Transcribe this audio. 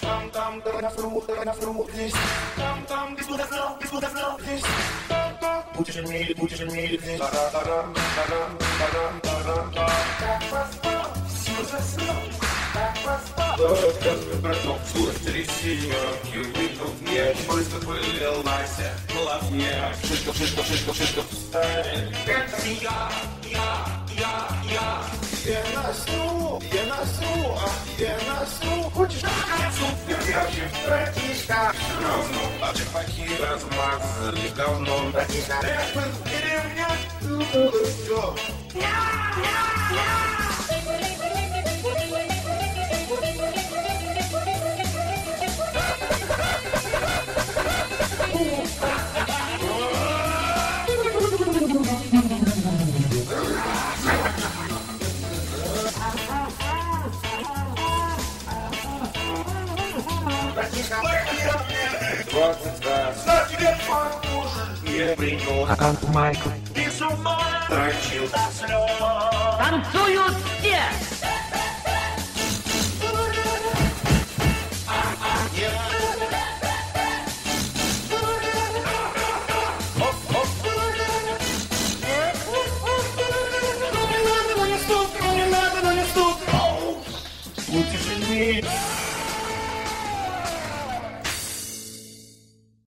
Там, давай здесь. Там, ты куда знал, здесь. Будешь иметь здесь. Тарам, так поспал, все заснул. Так поспал. Давай рассказывай про то, скорость трясения. Я быстро пылил Настя. Главнее. Шишков встань. Это я. Я на сну. Хочешь? Супер яркий братишка. А черпаки размазали говном. Братишка. Эх, мы в деревне. Все. На тебе похоже. Я принял. Аккаунт Майкл. Ты с ума дрочил до слез. Танцуют все! Будешь иметь.